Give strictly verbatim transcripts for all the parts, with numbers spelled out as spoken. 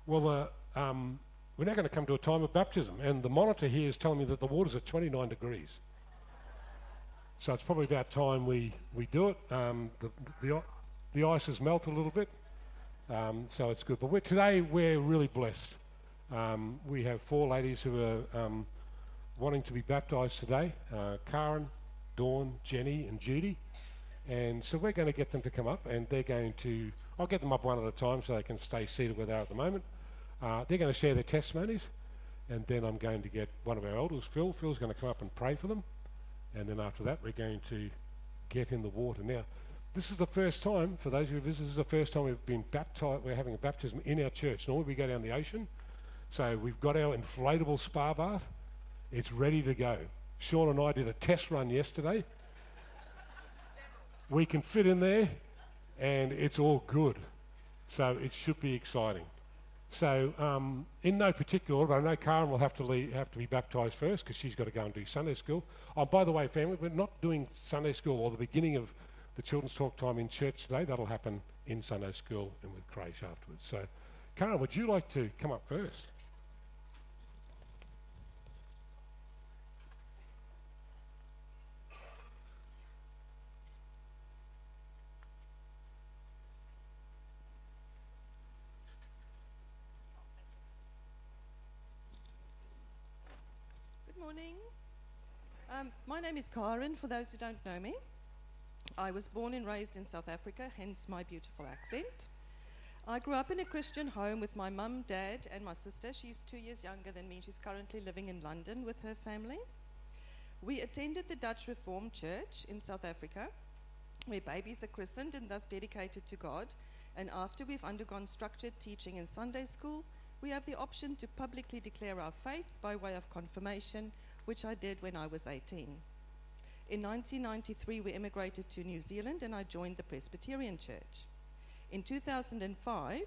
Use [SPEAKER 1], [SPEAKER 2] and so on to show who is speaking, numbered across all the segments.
[SPEAKER 1] Well, uh, um, we're now going to come to a time of baptism, and the monitor here is telling me that the water's at twenty-nine degrees. So it's probably about time we, we do it. Um, the, the, the ice has melted a little bit, um, so it's good. But we're, today we're really blessed. Um, we have four ladies who are um, wanting to be baptised today, uh, Karen, Dawn, Jenny and Judy. And so we're going to get them to come up, and they're going to, I'll get them up one at a time so they can stay seated where they are at the moment. Uh, they're going to share their testimonies, and then I'm going to get one of our elders, Phil. Phil's going to come up and pray for them. And then after that, we're going to get in the water. Now, this is the first time, for those who visit, this is the first time we've been baptized, we're having a baptism in our church. Normally we go down the ocean. So we've got our inflatable spa bath. It's ready to go. Sean and I did a test run yesterday. We can fit in there, and it's all good. So it should be exciting. So um, in no particular order, but I know Karen will have to leave, have to be baptised first because she's got to go and do Sunday school. Oh, by the way, family, we're not doing Sunday school or the beginning of the children's talk time in church today. That'll happen in Sunday school and with Crash afterwards. So, Karen, would you like to come up first?
[SPEAKER 2] Good morning. Um, my name is Karen, for those who don't know me. I was born and raised in South Africa, hence my beautiful accent. I grew up in a Christian home with my mum, dad, and my sister. She's two years younger than me. She's currently living in London with her family. We attended the Dutch Reformed Church in South Africa, where babies are christened and thus dedicated to God. And after we've undergone structured teaching in Sunday school, we have the option to publicly declare our faith by way of confirmation, which I did when I was eighteen. In nineteen ninety-three, we immigrated to New Zealand, and I joined the Presbyterian Church. In two thousand five,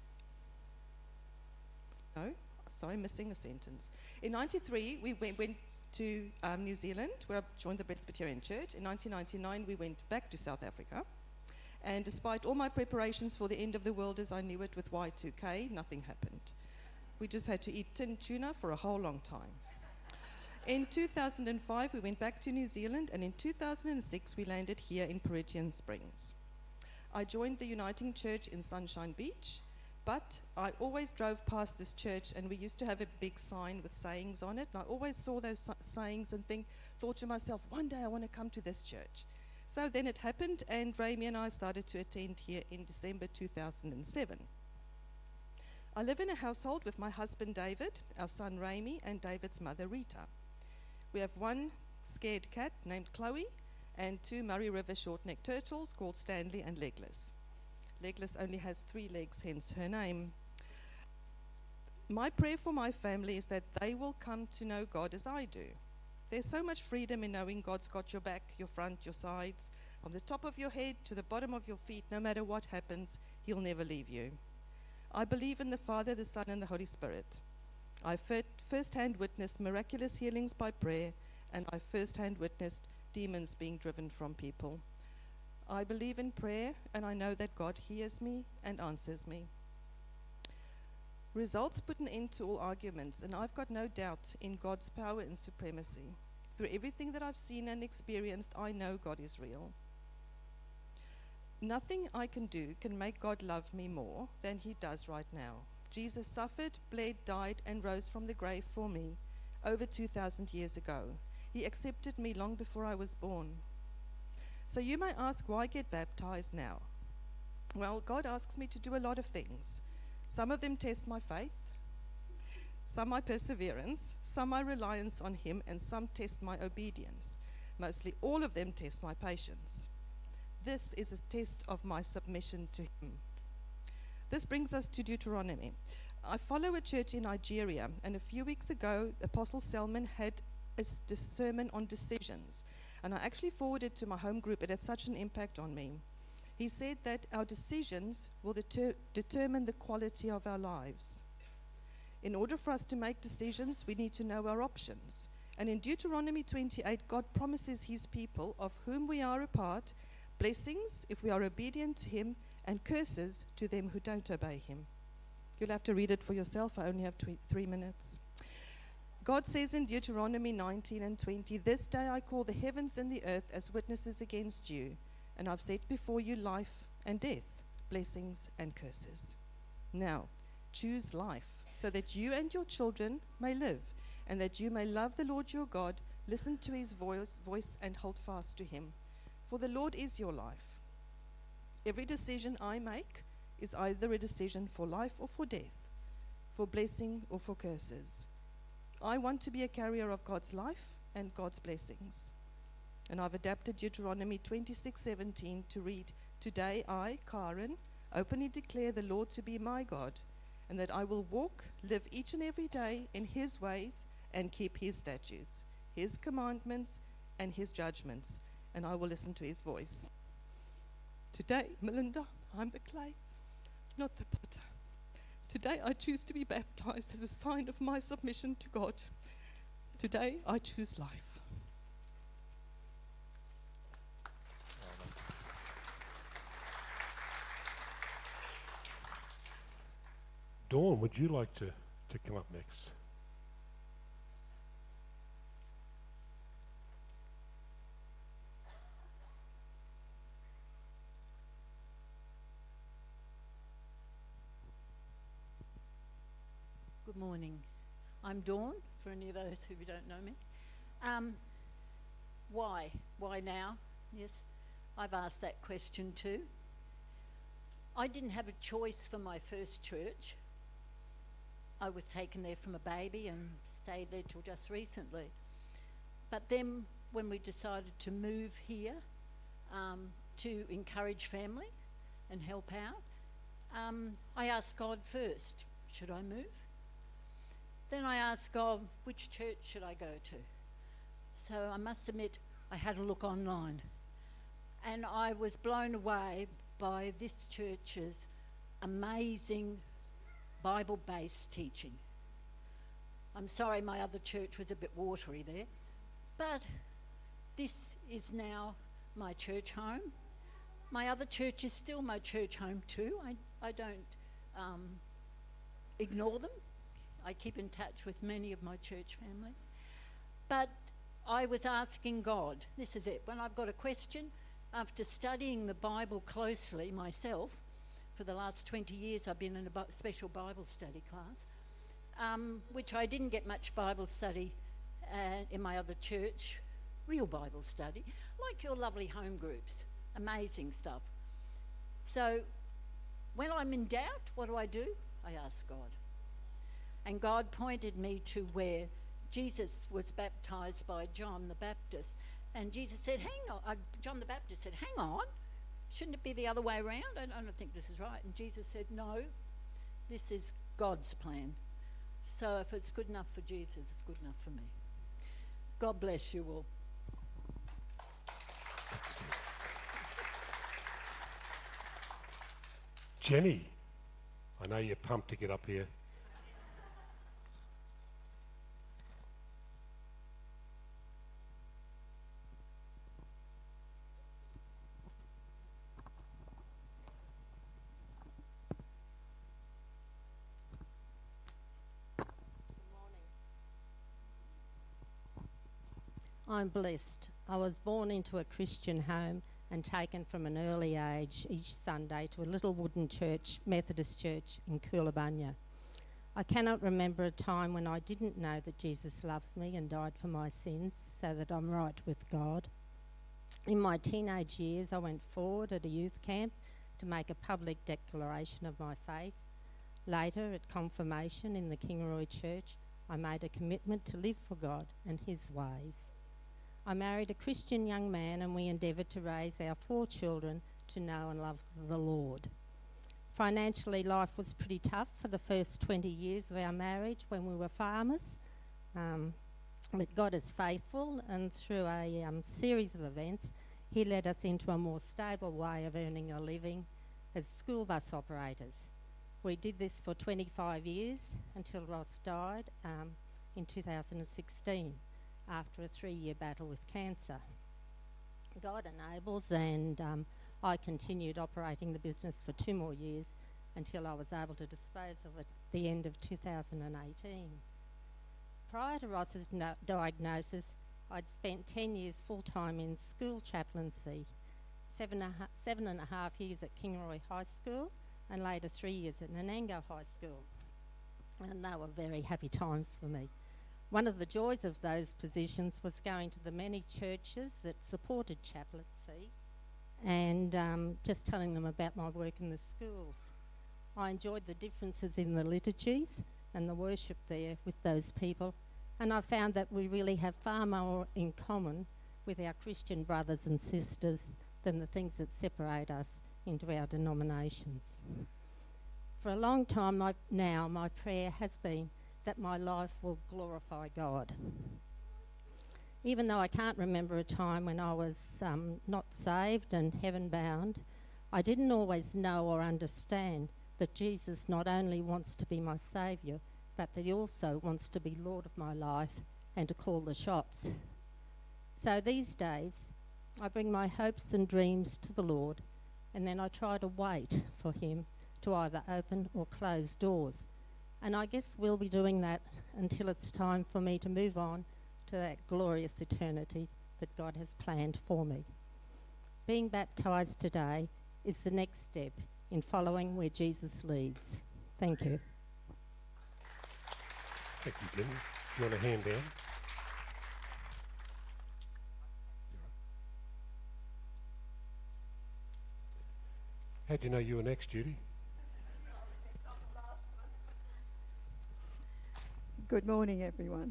[SPEAKER 2] no, sorry, missing a sentence. In ninety-three, we went, went to um, New Zealand, where I joined the Presbyterian Church. In nineteen ninety-nine, we went back to South Africa. And despite all my preparations for the end of the world as I knew it with Y two K, nothing happened. We just had to eat tin tuna for a whole long time. In two thousand five, we went back to New Zealand, and in two thousand six, we landed here in Peridian Springs. I joined the Uniting Church in Sunshine Beach, but I always drove past this church, and we used to have a big sign with sayings on it, and I always saw those sayings and think, thought to myself, one day I want to come to this church. So then it happened, and Rami and I started to attend here in December two thousand seven. I live in a household with my husband David, our son Rami, and David's mother Rita. We have one scared cat named Chloe and two Murray River short-necked turtles called Stanley and Legless. Legless only has three legs, hence her name. My prayer for my family is that they will come to know God as I do. There's so much freedom in knowing God's got your back, your front, your sides, from the top of your head to the bottom of your feet. No matter what happens, He'll never leave you. I believe in the Father, the Son, and the Holy Spirit. I first-hand witnessed miraculous healings by prayer, and I first-hand witnessed demons being driven from people. I believe in prayer, and I know that God hears me and answers me. Results put an end to all arguments, and I've got no doubt in God's power and supremacy. Through everything that I've seen and experienced, I know God is real. Nothing I can do can make God love me more than He does right now. Jesus suffered, bled, died, and rose from the grave for me over two thousand years ago. He accepted me long before I was born. So you may ask, why get baptized now? Well, God asks me to do a lot of things. Some of them test my faith, some my perseverance, some my reliance on Him, and some test my obedience. Mostly all of them test my patience. This is a test of my submission to Him. This brings us to Deuteronomy. I follow a church in Nigeria, and a few weeks ago, Apostle Selman had a sermon on decisions, and I actually forwarded to my home group. It had such an impact on me. He said that our decisions will deter- determine the quality of our lives. In order for us to make decisions, we need to know our options. And in Deuteronomy twenty-eight, God promises His people, of whom we are a part, blessings if we are obedient to Him, and curses to them who don't obey Him. You'll have to read it for yourself. I only have tw- three minutes. God says in Deuteronomy nineteen and twenty, "This day I call the heavens and the earth as witnesses against you, and I've set before you life and death, blessings and curses. Now, choose life, so that you and your children may live, and that you may love the Lord your God, listen to his voice, voice and hold fast to him. For the Lord is your life. Every decision I make is either a decision for life or for death, for blessing or for curses. I want to be a carrier of God's life and God's blessings." And I've adapted Deuteronomy twenty-six seventeen to read, "Today I, Karen, openly declare the Lord to be my God, and that I will walk, live each and every day in his ways and keep his statutes, his commandments and his judgments, and I will listen to his voice." Today, Melinda, I'm the clay, not the potter. Today I choose to be baptized as a sign of my submission to God. Today I choose life.
[SPEAKER 1] Dawn, would you like to, to come up next?
[SPEAKER 3] Good morning. I'm Dawn, for any of those who don't know me. Um, why? Why now? Yes, I've asked that question too. I didn't have a choice for my first church. I was taken there from a baby and stayed there till just recently. But then when we decided to move here um, to encourage family and help out, um, I asked God first, should I move? Then I asked God, which church should I go to? So I must admit, I had a look online, and I was blown away by this church's amazing Bible-based teaching. I'm sorry my other church was a bit watery there, but this is now my church home. My other church is still my church home too. I, I don't um, ignore them. I keep in touch with many of my church family. But I was asking God, this is it, when I've got a question, after studying the Bible closely myself, for the last twenty years I've been in a bi- special Bible study class, um, which I didn't get much Bible study uh, in my other church, real Bible study, like your lovely home groups, amazing stuff. So when I'm in doubt, what do I do? I ask God. And God pointed me to where Jesus was baptized by John the Baptist. And Jesus said, hang on, uh, John the Baptist said, hang on, shouldn't it be the other way around? I, I don't think this is right. And Jesus said, no, this is God's plan. So if it's good enough for Jesus, it's good enough for me. God bless you all.
[SPEAKER 1] Jenny, I know you're pumped to get up here.
[SPEAKER 4] I'm blessed. I was born into a Christian home and taken from an early age each Sunday to a little wooden church, Methodist church in Coolabanya. I cannot remember a time when I didn't know that Jesus loves me and died for my sins so that I'm right with God. In my teenage years, I went forward at a youth camp to make a public declaration of my faith. Later, at confirmation in the Kingaroy Church, I made a commitment to live for God and his ways. I married a Christian young man and we endeavoured to raise our four children to know and love the Lord. Financially, life was pretty tough for the first twenty years of our marriage when we were farmers. Um, but God is faithful, and through a um, series of events, he led us into a more stable way of earning a living as school bus operators. We did this for twenty-five years until Ross died um, in two thousand sixteen. After a three-year battle with cancer. God enables, and um, I continued operating the business for two more years until I was able to dispose of it at the end of two thousand eighteen. Prior to Ross's no- diagnosis, I'd spent ten years full-time in school chaplaincy, seven, a ha- seven and a half years at Kingaroy High School, and later three years at Nanango High School. And they were very happy times for me. One of the joys of those positions was going to the many churches that supported chaplaincy and um, just telling them about my work in the schools. I enjoyed the differences in the liturgies and the worship there with those people, and I found that we really have far more in common with our Christian brothers and sisters than the things that separate us into our denominations. For a long time my, now, my prayer has been that my life will glorify God. Even though I can't remember a time when I was um, not saved and heaven-bound, I didn't always know or understand that Jesus not only wants to be my saviour, but that he also wants to be Lord of my life and to call the shots. So these days, I bring my hopes and dreams to the Lord, and then I try to wait for him to either open or close doors. And I guess we'll be doing that until it's time for me to move on to that glorious eternity that God has planned for me. Being baptised today is the next step in following where Jesus leads. Thank you.
[SPEAKER 1] Thank you, Glenn. You want a hand down? How do you know you were next, Judy?
[SPEAKER 5] Good morning, everyone.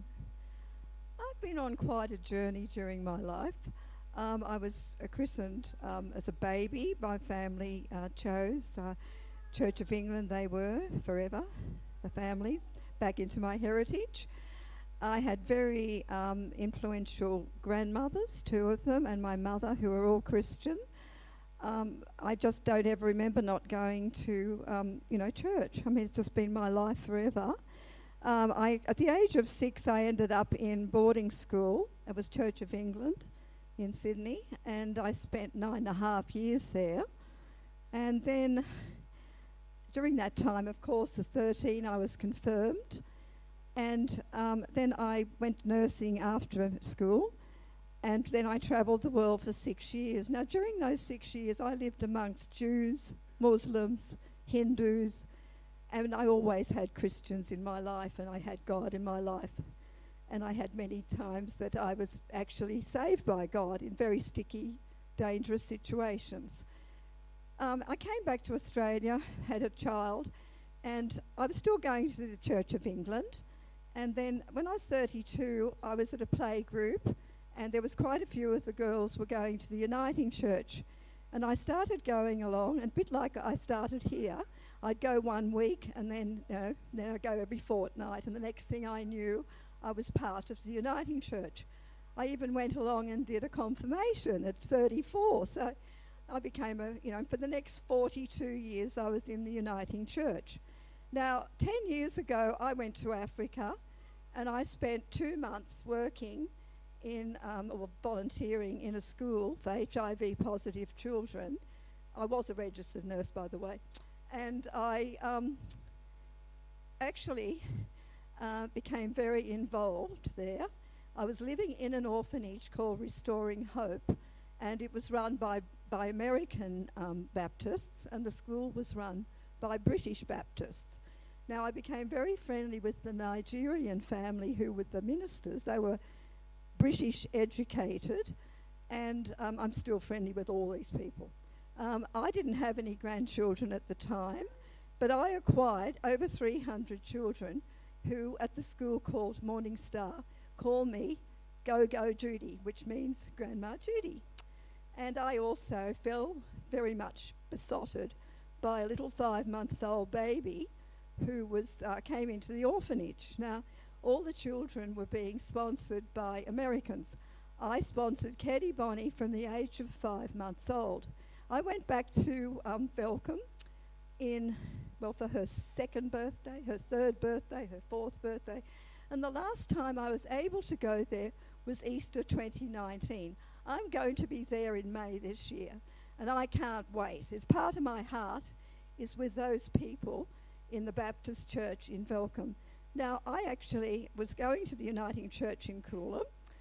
[SPEAKER 5] I've been on quite a journey during my life. Um, I was uh, christened um, as a baby. My family uh, chose uh, Church of England. They were forever, the family, back into my heritage. I had very um, influential grandmothers, two of them, and my mother, who were all Christian. Um, I just don't ever remember not going to, um, you know, church. I mean, it's just been my life forever. Um, I, at the age of six, I ended up in boarding school. It was Church of England in Sydney, and I spent nine and a half years there. And then during that time, of course, at thirteen, I was confirmed. And um, then I went nursing after school, and then I travelled the world for six years. Now, during those six years, I lived amongst Jews, Muslims, Hindus, and I always had Christians in my life, and I had God in my life. And I had many times that I was actually saved by God in very sticky, dangerous situations. Um, I came back to Australia, had a child, and I was still going to the Church of England. And then when I was thirty-two, I was at a play group, and there was quite a few of the girls were going to the Uniting Church. And I started going along, and a bit like I started here, I'd go one week, and then, you know, then I'd go every fortnight, and the next thing I knew, I was part of the Uniting Church. I even went along and did a confirmation at thirty-four, so I became a, you know, for the next forty-two years I was in the Uniting Church. Now, ten years ago, I went to Africa, and I spent two months working in, um, or volunteering in a school for H I V positive children. I was a registered nurse, by the way. And I um, actually uh, became very involved there. I was living in an orphanage called Restoring Hope, and it was run by, by American um, Baptists, and the school was run by British Baptists. Now, I became very friendly with the Nigerian family who were the ministers. They were British educated, and um, I'm still friendly with all these people. Um, I didn't have any grandchildren at the time, but I acquired over three hundred children who, at the school called Morning Star, call me Go Go Judy, which means Grandma Judy. And I also fell very much besotted by a little five-month-old baby who was uh, came into the orphanage. Now, all the children were being sponsored by Americans. I sponsored Keddy Bonnie from the age of five months old. I went back to um, Velcombe in, well, for her second birthday, her third birthday, her fourth birthday. And the last time I was able to go there was Easter twenty nineteen. I'm going to be there in May this year, and I can't wait. It's part of my heart is with those people in the Baptist church in Velcombe. Now, I actually was going to the Uniting Church in Coolah,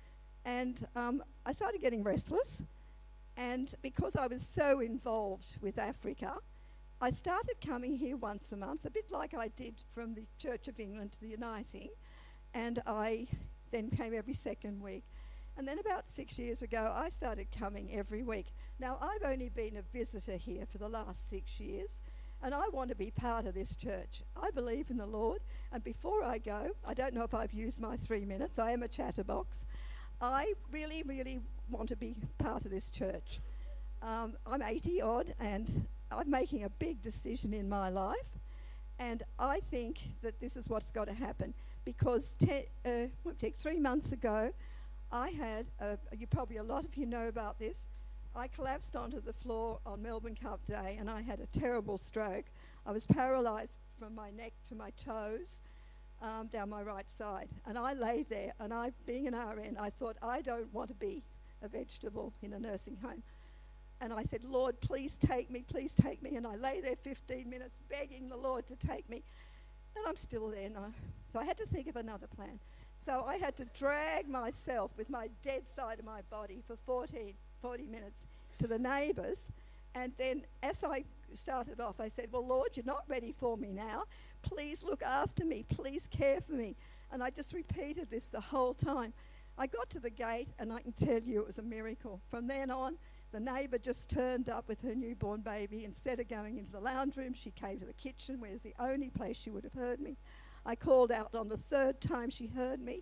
[SPEAKER 5] and um, I started getting restless. And because I was so involved with Africa, I started coming here once a month, a bit like I did from the Church of England to the Uniting, and I then came every second week. And then about six years ago, I started coming every week. Now, I've only been a visitor here for the last six years, and I want to be part of this church. I believe in the Lord, and before I go, I don't know if I've used my three minutes, I am a chatterbox. I really, really want to be part of this church. Um, I'm eighty odd, and I'm making a big decision in my life, and I think that this is what's got to happen, because te- uh, three months ago, I had, a, you probably, a lot of you know about this, I collapsed onto the floor on Melbourne Cup Day, and I had a terrible stroke. I was paralysed from my neck to my toes, um, down my right side, and I lay there, and I, being an R N, I thought, I don't want to be a vegetable in a nursing home. And I said, Lord, please take me, please take me. And I lay there fifteen minutes begging the Lord to take me. And I'm still there now. So I had to think of another plan. So I had to drag myself with my dead side of my body for fourteen, forty minutes to the neighbours. And then as I started off, I said, well, Lord, you're not ready for me now. Please look after me. Please care for me. And I just repeated this the whole time. I got to the gate, and I can tell you it was a miracle. From then on, the neighbour just turned up with her newborn baby. Instead of going into the lounge room, she came to the kitchen, where is the only place she would have heard me. I called out on the third time she heard me,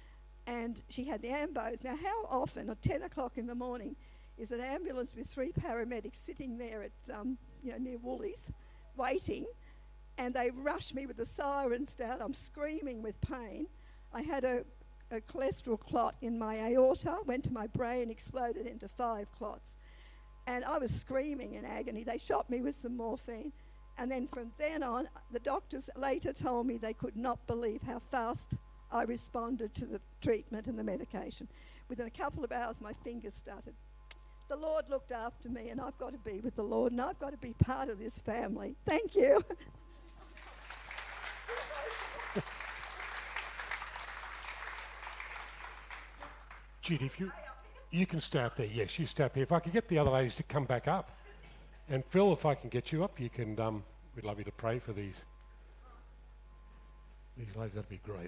[SPEAKER 5] and she had the ambos. Now, how often at ten o'clock in the morning is an ambulance with three paramedics sitting there at, um, you know, near Woolies, waiting, and they rush me with the sirens down. I'm screaming with pain. I had a, a cholesterol clot in my aorta, went to my brain, exploded into five clots. And I was screaming in agony. They shot me with some morphine. And then from then on, the doctors later told me they could not believe how fast I responded to the treatment and the medication. Within a couple of hours, my fingers started. The Lord looked after me, and I've got to be with the Lord, and I've got to be part of this family. Thank you.
[SPEAKER 1] Judy, if you, you can stay up there. Yes, you stay up here. If I could get the other ladies to come back up. And Phil, if I can get you up, you can, um, we'd love you to pray for these, these ladies. That'd be great.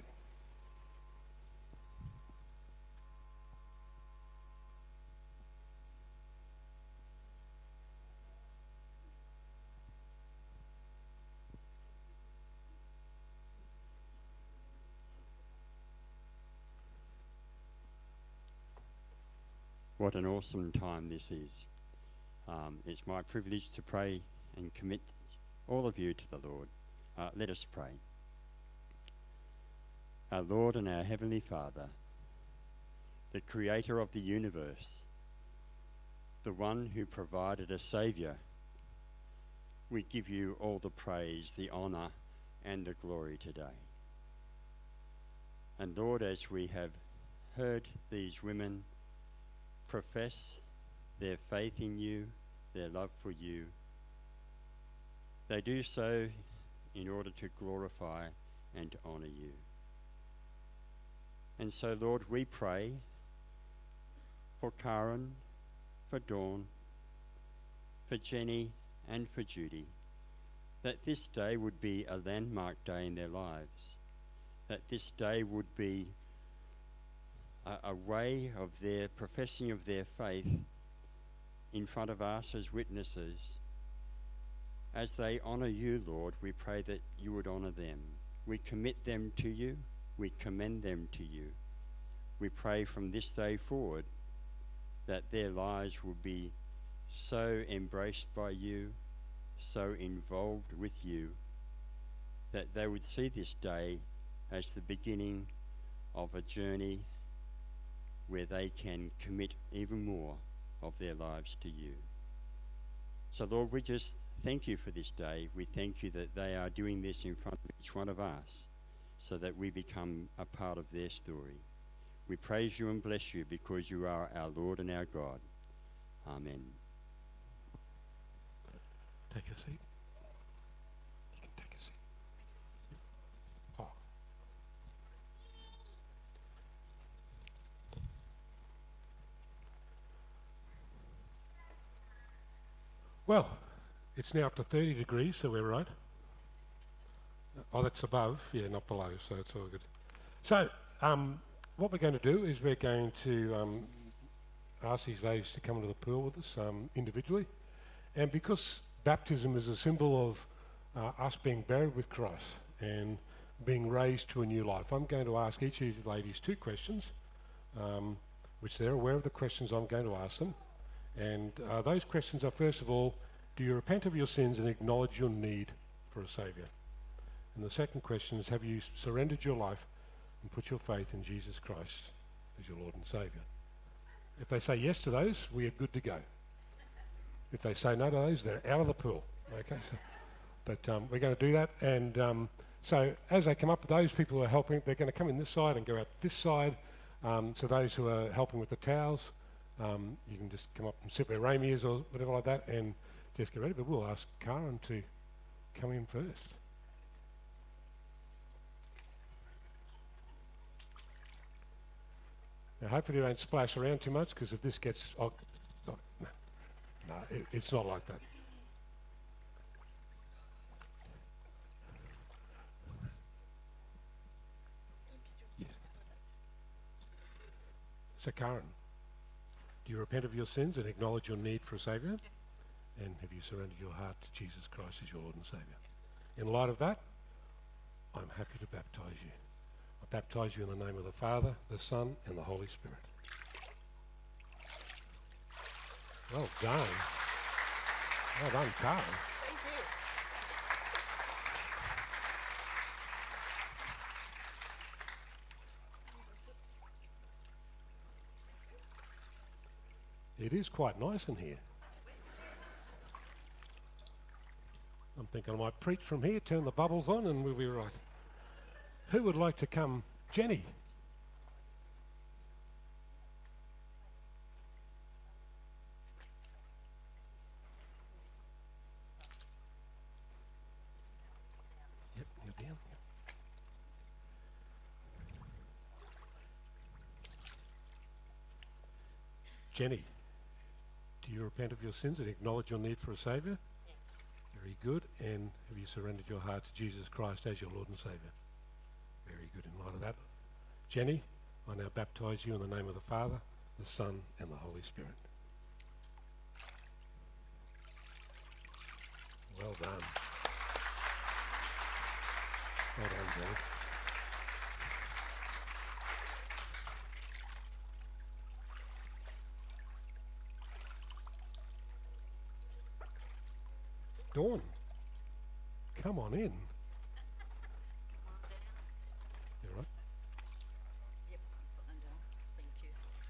[SPEAKER 6] What an awesome time this is. Um, it's my privilege to pray and commit all of you to the Lord. Uh, let us pray. Our Lord and our Heavenly Father, the Creator of the universe, the one who provided a Saviour, we give you all the praise, the honour and the glory today. And Lord, as we have heard these women profess their faith in you, their love for you, they do so in order to glorify and to honour you. And so, Lord, we pray for Karen, for Dawn, for Jenny and for Judy, that this day would be a landmark day in their lives, that this day would be a, a way of their professing of their faith in front of us as witnesses. As they honour you, Lord, we pray that you would honour them. We commit them to you. We commend them to you. We pray from this day forward that their lives will be so embraced by you, so involved with you, that they would see this day as the beginning of a journey where they can commit even more of their lives to you. So, Lord, we just thank you for this day. We thank you that they are doing this in front of each one of us so that we become a part of their story. We praise you and bless you because you are our Lord and our God. Amen.
[SPEAKER 1] Take a seat. Well, it's now up to thirty degrees, so we're right. Oh, that's above, yeah, not below, so it's all good. So, um, what we're going to do is we're going to um, ask these ladies to come into the pool with us um, individually. And because baptism is a symbol of uh, us being buried with Christ and being raised to a new life, I'm going to ask each of these ladies two questions, um, which they're aware of the questions I'm going to ask them. And uh, those questions are, first of all, do you repent of your sins and acknowledge your need for a Saviour? And the second question is, have you surrendered your life and put your faith in Jesus Christ as your Lord and Saviour? If they say yes to those, we are good to go. If they say no to those, they're out of the pool. Okay, so, but um, we're going to do that. And um, so as they come up, those people who are helping, they're going to come in this side and go out this side. Um, so those who are helping with the towels, um, you can just come up and sit where Rami is or whatever like that and just get ready. But we'll ask Karen to come in first. Now, hopefully you don't splash around too much, because if this gets... Oh, no, no, no it, it's not like that. Yes. So, Karen, do you repent of your sins and acknowledge your need for a Saviour?
[SPEAKER 2] Yes.
[SPEAKER 1] And have you surrendered your heart to Jesus Christ as your Lord and Saviour? In light of that, I'm happy to baptise you. I baptise you in the name of the Father, the Son, and the Holy Spirit. Well done. Well done, Karen.
[SPEAKER 2] Thank you.
[SPEAKER 1] It is quite nice in here. I'm thinking I might preach from here, turn the bubbles on, and we'll be right. Who would like to come? Jenny. Yep, you're down. Yep. Jenny, do you repent of your sins and acknowledge your need for a Saviour?
[SPEAKER 3] Yes.
[SPEAKER 1] Very good. And have you surrendered your heart to Jesus Christ as your Lord and Saviour? Very good. In light of that, Jenny, I now baptise you in the name of the Father, the Son, and the Holy Spirit. Well done. Well done, Jenny. Dawn, come on in. You all right?
[SPEAKER 3] Yep, I'm fine, Dale. Thank you.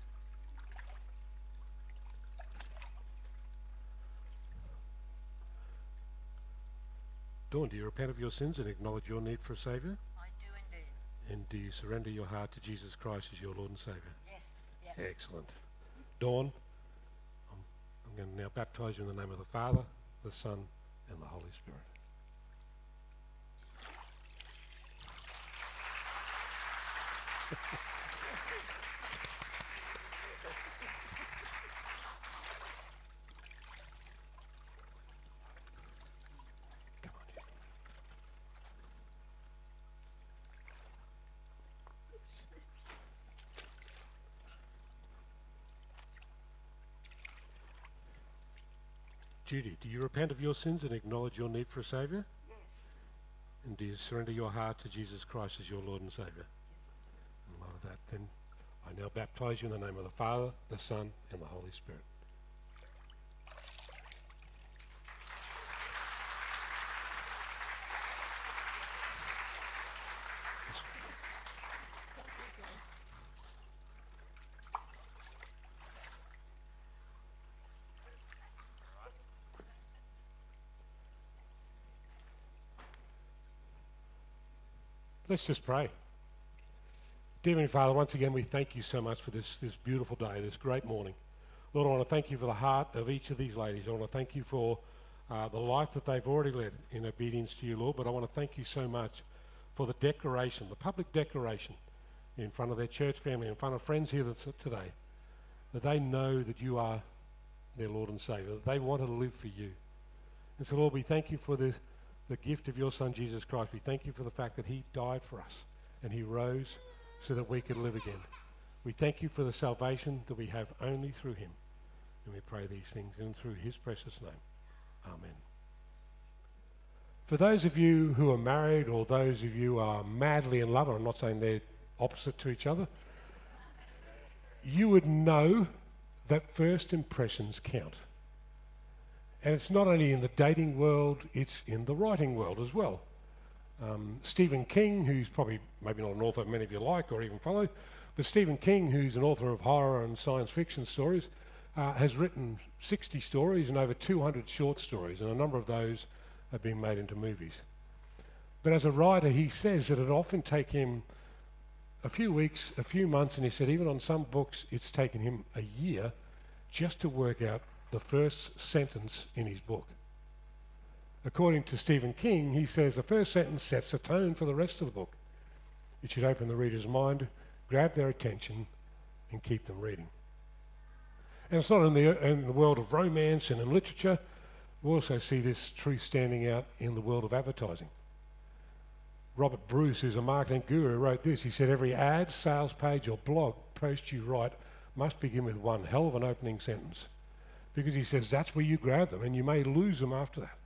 [SPEAKER 1] Dawn, do you repent of your sins and acknowledge your need for a Saviour?
[SPEAKER 3] I do indeed.
[SPEAKER 1] And do you surrender your heart to Jesus Christ as your Lord and Saviour?
[SPEAKER 3] Yes. Yep.
[SPEAKER 1] Excellent. Dawn, I'm, I'm going to now baptise you in the name of the Father, the Son, and the Holy Spirit. Come on, you. Judy, do you repent of your sins and acknowledge your need for a Saviour?
[SPEAKER 2] Yes.
[SPEAKER 1] And do you surrender your heart to Jesus Christ as your Lord and Saviour?
[SPEAKER 2] Yes.
[SPEAKER 1] In light of that, then, I now baptise you in the name of the Father, the Son, and the Holy Spirit. Let's just pray. Dear Heavenly Father, once again we thank you so much for this, this beautiful day, this great morning. Lord, I want to thank you for the heart of each of these ladies. I want to thank you for uh, the life that they've already led in obedience to you, Lord, but I want to thank you so much for the declaration, the public declaration in front of their church family, in front of friends here today, that they know that you are their Lord and Saviour, that they want to live for you, And so, Lord, we thank you for the, the gift of your Son, Jesus Christ. We thank you for the fact that he died for us and he rose so that we could live again. We thank you for the salvation that we have only through him. And we pray these things in through his precious name. Amen. For those of you who are married or those of you who are madly in love, and I'm not saying they're opposite to each other, you would know that first impressions count. And it's not only in the dating world, it's in the writing world as well. Um, Stephen King, who's probably maybe not an author many of you like or even follow, but Stephen King, who's an author of horror and science fiction stories, uh, has written sixty stories and over two hundred short stories, and a number of those have been made into movies. But as a writer, he says that it often take him a few weeks, a few months, and he said even on some books it's taken him a year just to work out the first sentence in his book. According to Stephen King, he says the first sentence sets the tone for the rest of the book. It should open the reader's mind, grab their attention, and keep them reading. And it's not in the, in the world of romance and in literature. We also see this truth standing out in the world of advertising. Robert Bruce, who's a marketing guru, wrote this. He said, every ad, sales page or blog post you write must begin with one hell of an opening sentence. Because he says that's where you grab them and you may lose them after that.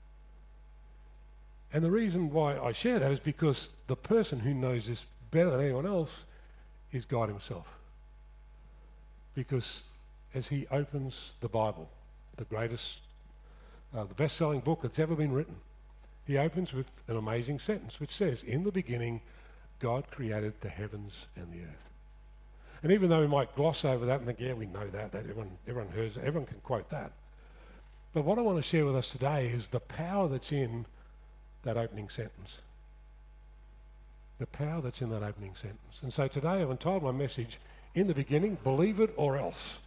[SPEAKER 1] And the reason why I share that is because the person who knows this better than anyone else is God himself. Because as he opens the Bible, the greatest, uh, the best-selling book that's ever been written, he opens with an amazing sentence which says, in the beginning, God created the heavens and the earth. And even though we might gloss over that and think, yeah, we know that, that everyone, everyone hears, everyone can quote that. But what I want to share with us today is the power that's in that opening sentence. The power that's in that opening sentence. And so today I've entitled my message, In the Beginning, Believe It or Else.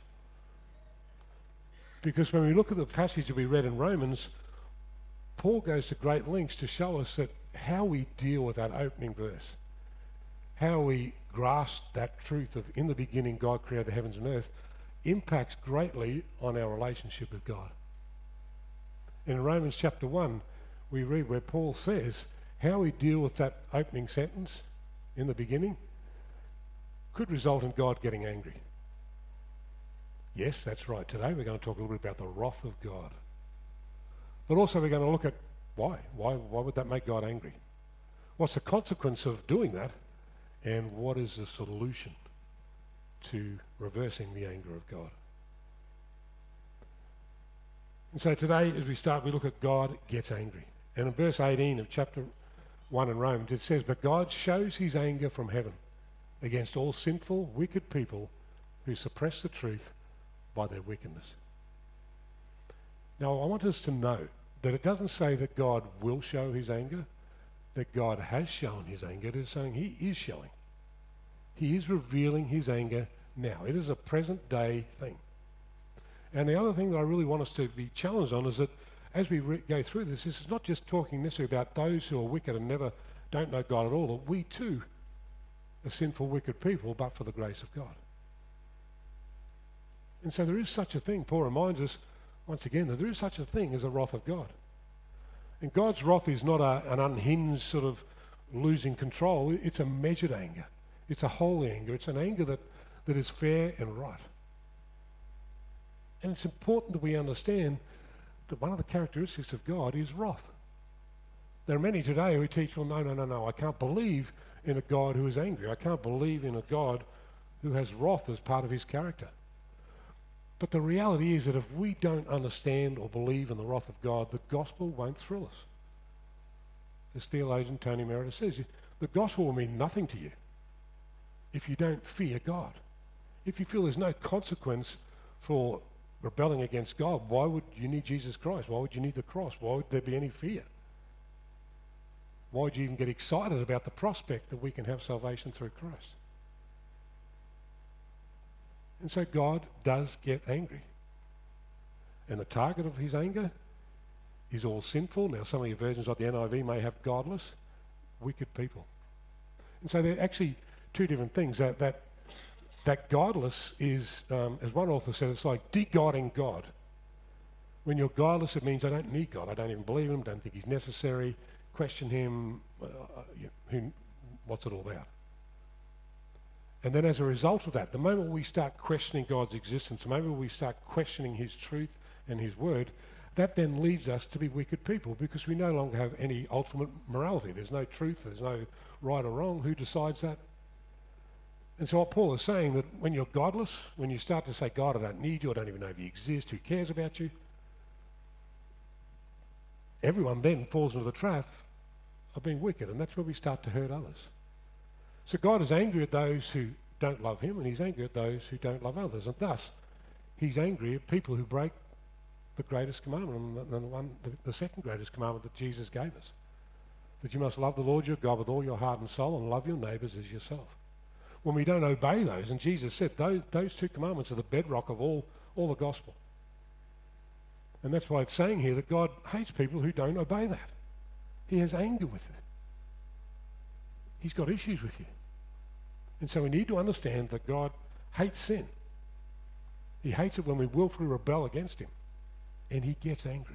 [SPEAKER 1] Because when we look at the passage that we read in Romans, Paul goes to great lengths to show us that how we deal with that opening verse, how we grasp that truth of in the beginning God created the heavens and earth, impacts greatly on our relationship with God. In Romans chapter one, we read where Paul says how we deal with that opening sentence in the beginning could result in God getting angry. Yes, that's right. Today we're going to talk a little bit about the wrath of God. But also we're going to look at why. Why, why would that make God angry? What's the consequence of doing that? And what is the solution to reversing the anger of God? And so today, as we start, we look at God gets angry. And in verse eighteen of chapter one in Romans, it says, but God shows his anger from heaven against all sinful, wicked people who suppress the truth by their wickedness. Now, I want us to note that it doesn't say that God will show his anger, that God has shown his anger. It is saying he is showing. He is revealing his anger now. It is a present day thing. And the other thing that I really want us to be challenged on is that as we re- go through this, this is not just talking necessarily about those who are wicked and never don't know God at all, that we too are sinful, wicked people, but for the grace of God. And so there is such a thing. Paul reminds us once again that there is such a thing as a wrath of God. And God's wrath is not a, an unhinged sort of losing control. It's a measured anger. It's a holy anger. It's an anger that, that is fair and right. And it's important that we understand that one of the characteristics of God is wrath. There are many today who teach, well, no, no, no, no, I can't believe in a God who is angry. I can't believe in a God who has wrath as part of his character. But the reality is that if we don't understand or believe in the wrath of God, the gospel won't thrill us. As theologian Tony Merida says, the gospel will mean nothing to you if you don't fear God. If you feel there's no consequence for rebelling against God, why would you need Jesus Christ? Why would you need the cross? Why would there be any fear? Why would you even get excited about the prospect that we can have salvation through Christ? And so God does get angry. And the target of his anger is all sinful. Now, some of your versions of the N I V may have godless, wicked people. And so they're actually two different things. That that, that godless is, um, as one author said, it's like de-godding God. When you're godless, it means I don't need God. I don't even believe him, don't think he's necessary, question him, uh, you know, who, what's it all about? And then as a result of that, the moment we start questioning God's existence, the moment we start questioning his truth and his word, that then leads us to be wicked people because we no longer have any ultimate morality. There's no truth, there's no right or wrong. Who decides that? And so what Paul is saying, that when you're godless, when you start to say, God, I don't need you, I don't even know if you exist, who cares about you? Everyone then falls into the trap of being wicked, and that's where we start to hurt others. So God is angry at those who don't love him, and he's angry at those who don't love others, and thus he's angry at people who break the greatest commandment, and the, the, one, the, the second greatest commandment that Jesus gave us, that you must love the Lord your God with all your heart and soul and love your neighbours as yourself. When we don't obey those, and Jesus said those, those two commandments are the bedrock of all, all the gospel. And that's why it's saying here that God hates people who don't obey that. He has anger with it. He's got issues with you. And so we need to understand that God hates sin. He hates it when we willfully rebel against him. And he gets angry.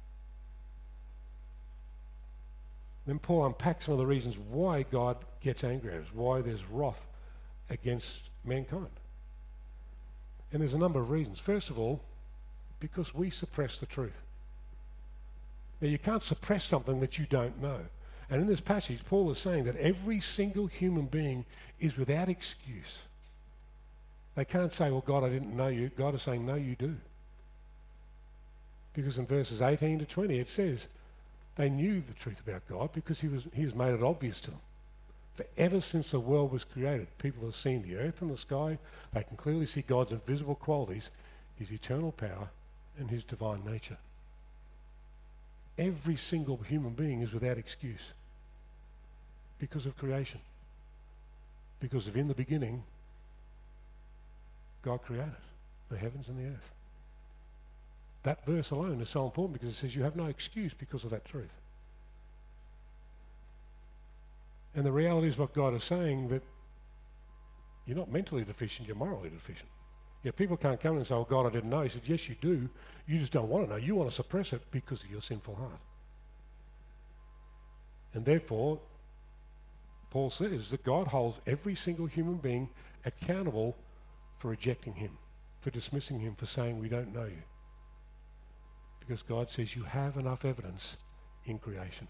[SPEAKER 1] Then Paul unpacks some of the reasons why God gets angry at us, why there's wrath against mankind. And there's a number of reasons. First of all, because we suppress the truth. Now, you can't suppress something that you don't know. And in this passage, Paul is saying that every single human being is without excuse. They can't say, well, God, I didn't know you. God is saying, no, you do. Because in verses eighteen to twenty, it says they knew the truth about God because he was he has made it obvious to them. For ever since the world was created, people have seen the earth and the sky. They can clearly see God's invisible qualities, his eternal power, and his divine nature. Every single human being is without excuse because of creation. Because of in the beginning, God created the heavens and the earth. That verse alone is so important because it says you have no excuse because of that truth. And the reality is what God is saying, that you're not mentally deficient, you're morally deficient. Yeah, people can't come in and say, oh, God, I didn't know. He said, yes, you do. You just don't want to know. You want to suppress it because of your sinful heart. And therefore, Paul says that God holds every single human being accountable for rejecting him, for dismissing him, for saying we don't know you. Because God says you have enough evidence in creation.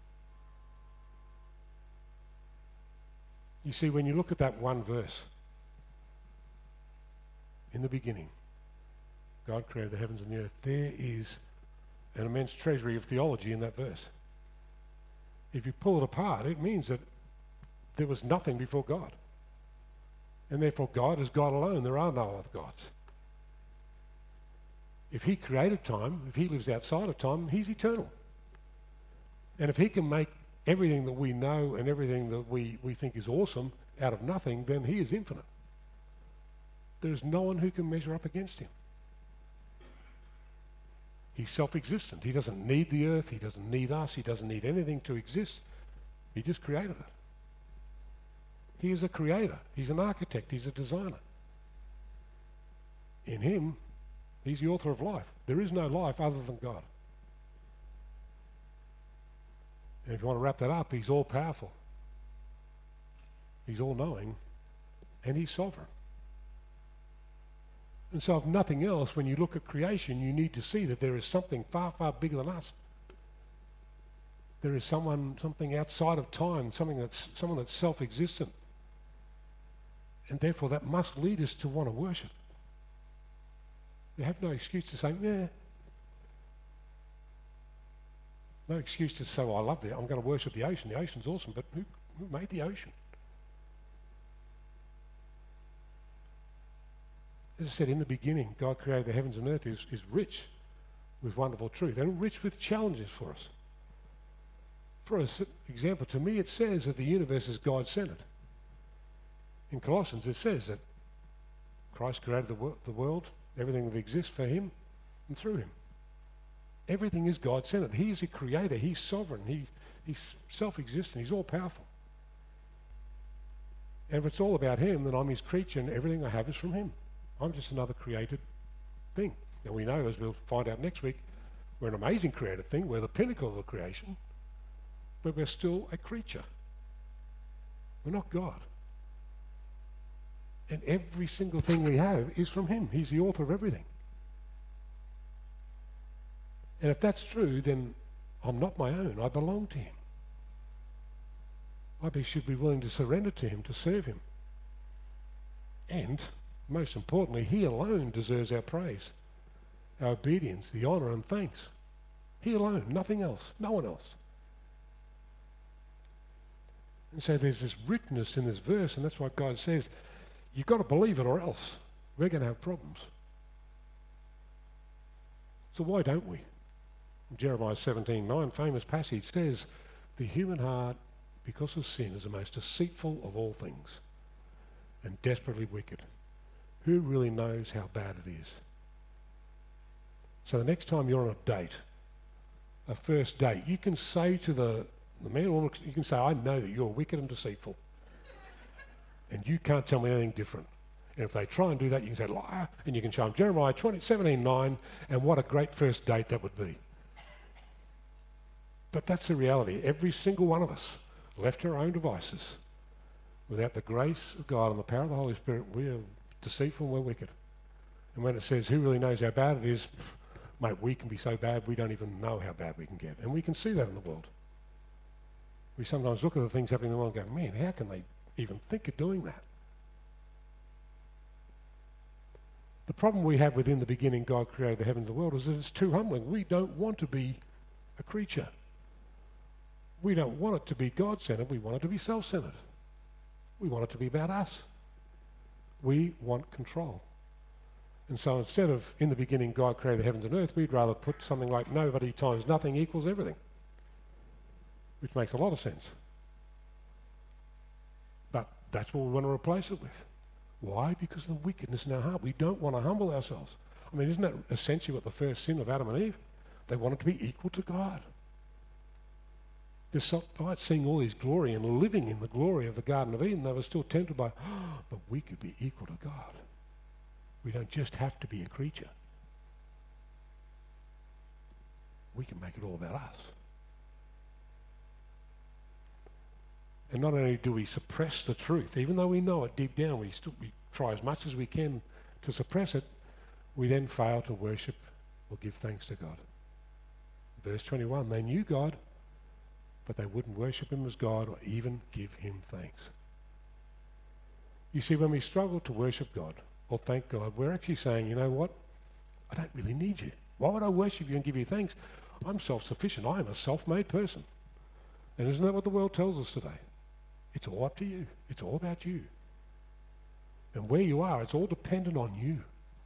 [SPEAKER 1] You see, when you look at that one verse, in the beginning, God created the heavens and the earth, there is an immense treasury of theology in that verse. If you pull it apart, it means that there was nothing before God. And therefore God is God alone. There are no other gods. If he created time, if he lives outside of time, he's eternal. And if he can make everything that we know and everything that we, we think is awesome out of nothing, then he is infinite. There is no one who can measure up against him. He's self-existent. He doesn't need the earth. He doesn't need us. He doesn't need anything to exist. He just created it. He is a creator. He's an architect. He's a designer. In him, he's the author of life. There is no life other than God. And if you want to wrap that up, he's all-powerful. He's all-knowing. And he's sovereign. And so if nothing else, when you look at creation, you need to see that there is something far, far bigger than us. There is someone, something outside of time, something that's, someone that's self-existent. And therefore that must lead us to want to worship. We have no excuse to say, yeah. No excuse to say, well, I love that. I'm going to worship the ocean. The ocean's awesome, but who, who made the ocean? As I said, in the beginning, God created the heavens and earth is, is rich with wonderful truth and rich with challenges for us. For example, to me it says that the universe is God-centered. In Colossians it says that Christ created the, wor- the world, everything that exists for him and through him. Everything is God-centered. He is a creator. He's sovereign. He, he's self-existent. He's all-powerful. And if it's all about him, then I'm his creature and everything I have is from him. I'm just another created thing. And we know, as we'll find out next week, We're an amazing created thing. We're the pinnacle of the creation. But we're still a creature. We're not God. And every single thing we have is from him. He's the author of everything. And if that's true, then I'm not my own. I belong to him. I be, should be willing to surrender to him, to serve him. And, most importantly, he alone deserves our praise, our obedience, the honour and thanks. He alone, nothing else, no one else. And so there's this richness in this verse, and that's why God says, you've got to believe it or else we're going to have problems. So why don't we? Jeremiah seventeen nine, famous passage, says, the human heart, because of sin, is the most deceitful of all things and desperately wicked. Who really knows how bad it is? So the next time you're on a date, a first date, you can say to the, the man or woman, you can say, I know that you're wicked and deceitful. And you can't tell me anything different. And if they try and do that, you can say, liar, and you can show them Jeremiah seventeen nine, and what a great first date that would be. But that's the reality. Every single one of us, left to our own devices, without the grace of God and the power of the Holy Spirit, we are deceitful and we're wicked. And when it says, who really knows how bad it is, mate, we can be so bad we don't even know how bad we can get. And we can see that in the world. We sometimes look at the things happening in the world and go, man, how can they even think of doing that? The problem we have within the beginning, God created the heavens and the world, is that it's too humbling. We don't want to be a creature. We don't want it to be God-centered. We want it to be self-centered. We want it to be about us. We want control. And so instead of, in the beginning, God created the heavens and earth, we'd rather put something like nobody times nothing equals everything, which makes a lot of sense. But that's what we want to replace it with. Why? Because of the wickedness in our heart. We don't want to humble ourselves. I mean, isn't that essentially what the first sin of Adam and Eve? They wanted to be equal to God. Despite seeing all his glory and living in the glory of the Garden of Eden, they were still tempted by, oh, but we could be equal to God. We don't just have to be a creature. We can make it all about us. And not only do we suppress the truth, even though we know it deep down, we still we try as much as we can to suppress it, we then fail to worship or give thanks to God. Verse twenty-one, they knew God, but they wouldn't worship him as God or even give him thanks. You see, when we struggle to worship God or thank God, we're actually saying, you know what? I don't really need you. Why would I worship you and give you thanks? I'm self-sufficient. I am a self-made person. And isn't that what the world tells us today? It's all up to you. It's all about you. And where you are, it's all dependent on you.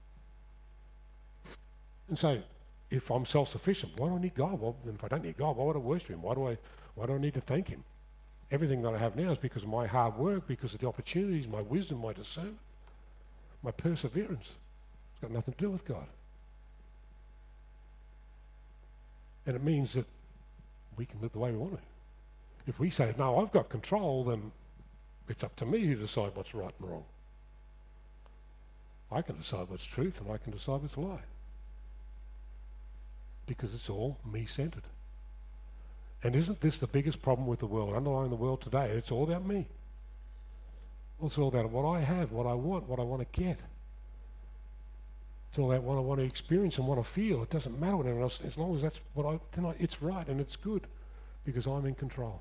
[SPEAKER 1] And so, if I'm self-sufficient, why do I need God? Well, then if I don't need God, why would I worship him? Why do I, why do I need to thank him? Everything that I have now is because of my hard work, because of the opportunities, my wisdom, my discernment, my perseverance. It's got nothing to do with God. And it means that we can live the way we want to. If we say, no, I've got control, then it's up to me to decide what's right and wrong. I can decide what's truth and I can decide what's lie. Because it's all me-centered. And isn't this the biggest problem with the world, underlying the world today? It's all about me. Well, it's all about what I have, what I want, what I want to get. It's all about what I want to experience and want to feel. It doesn't matter what anyone else, as long as that's what I, then I, it's right and it's good because I'm in control.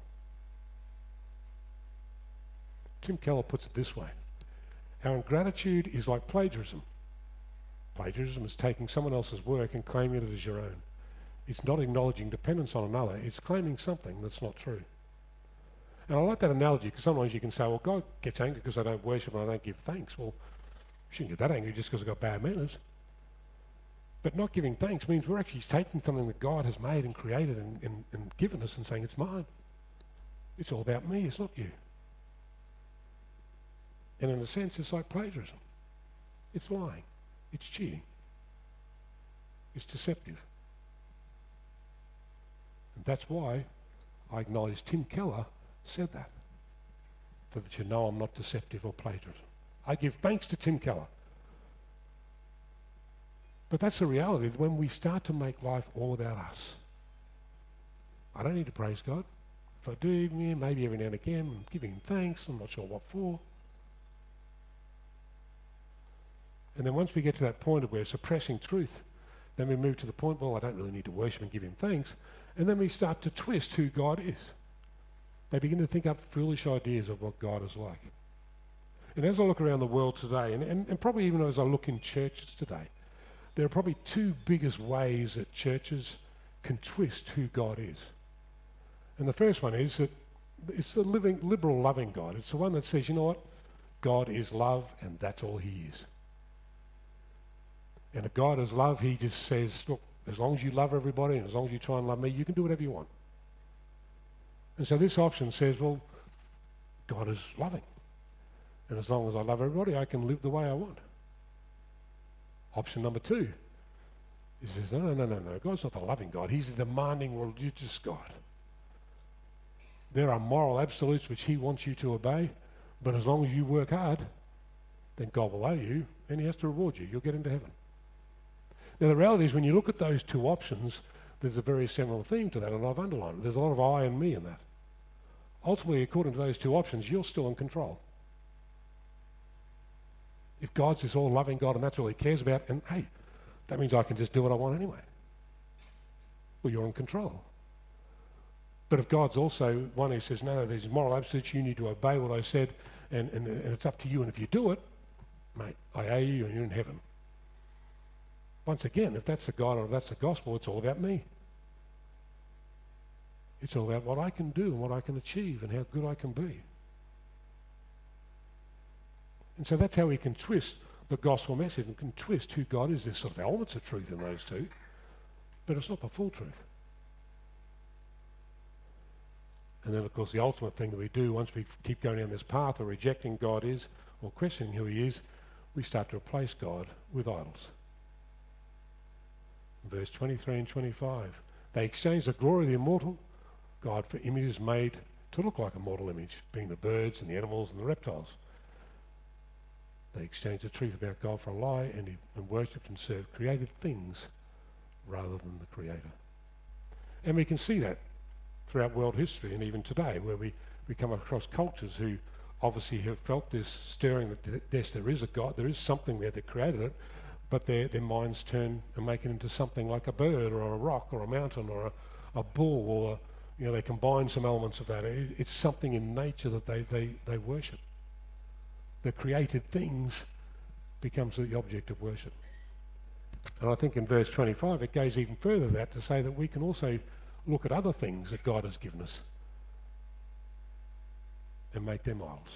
[SPEAKER 1] Tim Keller puts it this way. Our ingratitude is like plagiarism. Plagiarism is taking someone else's work and claiming it as your own. It's not acknowledging dependence on another. It's claiming something that's not true. And I like that analogy because sometimes you can say, well, God gets angry because I don't worship and I don't give thanks. Well, you shouldn't get that angry just because I've got bad manners. But not giving thanks means we're actually taking something that God has made and created and, and, and given us and saying it's mine. It's all about me, it's not you. And in a sense, it's like plagiarism. It's lying. It's cheating. It's deceptive. And that's why I acknowledge Tim Keller said that. So that you know I'm not deceptive or plagiarism. I give thanks to Tim Keller. But that's the reality, that when we start to make life all about us. I don't need to praise God. If I do, yeah, maybe every now and again, I'm giving him thanks, I'm not sure what for. And then once we get to that point of where we're suppressing truth, then we move to the point, well, I don't really need to worship and give him thanks. And then we start to twist who God is. They begin to think up foolish ideas of what God is like. And as I look around the world today, and, and, and probably even as I look in churches today, there are probably two biggest ways that churches can twist who God is. And the first one is that it's the living, liberal, loving God. It's the one that says, you know what? God is love, and that's all he is. And if God is love, he just says, look, as long as you love everybody and as long as you try and love me, you can do whatever you want. And so this option says, well, God is loving. And as long as I love everybody, I can live the way I want. Option number two, he says, no, no, no, no, no. God's not the loving God. He's a demanding, religious God. There are moral absolutes which he wants you to obey, but as long as you work hard, then God will owe you, and he has to reward you. You'll get into heaven. Now, the reality is when you look at those two options, there's a very similar theme to that, and I've underlined it. There's a lot of I and me in that. Ultimately, according to those two options, you're still in control. If God's this all-loving God and that's all he cares about, and hey, that means I can just do what I want anyway. Well, you're in control. But if God's also one who says, no, no, there's moral absolutes, you need to obey what I said, and, and, and it's up to you, and if you do it, mate, I owe you and you're in heaven. Once again, if that's the God or if that's the gospel, it's all about me. It's all about what I can do and what I can achieve and how good I can be. And so that's how we can twist the gospel message and can twist who God is. There's sort of elements of truth in those two, but it's not the full truth. And then, of course, the ultimate thing that we do once we keep going down this path of rejecting God is, or questioning who he is, we start to replace God with idols. Verse twenty-three and twenty-five. They exchanged the glory of the immortal God for images made to look like a mortal image, being the birds and the animals and the reptiles. They exchanged the truth about God for a lie and, he, and worshipped and served created things rather than the Creator. And we can see that throughout world history and even today, where we, we come across cultures who obviously have felt this stirring that yes, there is a God, there is something there that created it, but their, their minds turn and make it into something like a bird or a rock or a mountain or a, a bull, or a, you know, they combine some elements of that. It, it's something in nature that they, they, they worship. The created things becomes the object of worship. And I think in verse twenty-five it goes even further than that to say that we can also look at other things that God has given us and make them idols.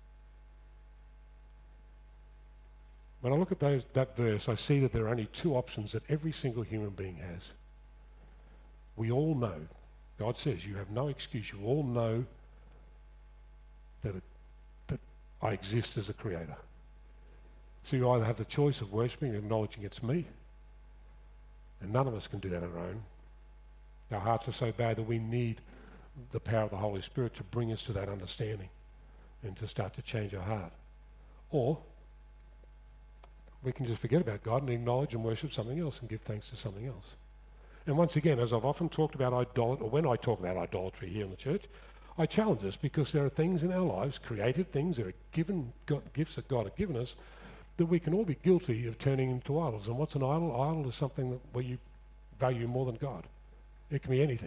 [SPEAKER 1] When I look at those, that verse, I see that there are only two options that every single human being has. We all know, God says, you have no excuse. You all know that, it, that I exist as a creator. So you either have the choice of worshipping and acknowledging it's me, and none of us can do that on our own. Our hearts are so bad that we need the power of the Holy Spirit to bring us to that understanding and to start to change our heart. Or we can just forget about God and acknowledge and worship something else and give thanks to something else. And once again, as I've often talked about idolatry, or when I talk about idolatry here in the church, I challenge us because there are things in our lives, created things, there are given God, gifts that God has given us, that we can all be guilty of turning into idols. And what's an idol? Idol is something that where you value more than God. It can be anything.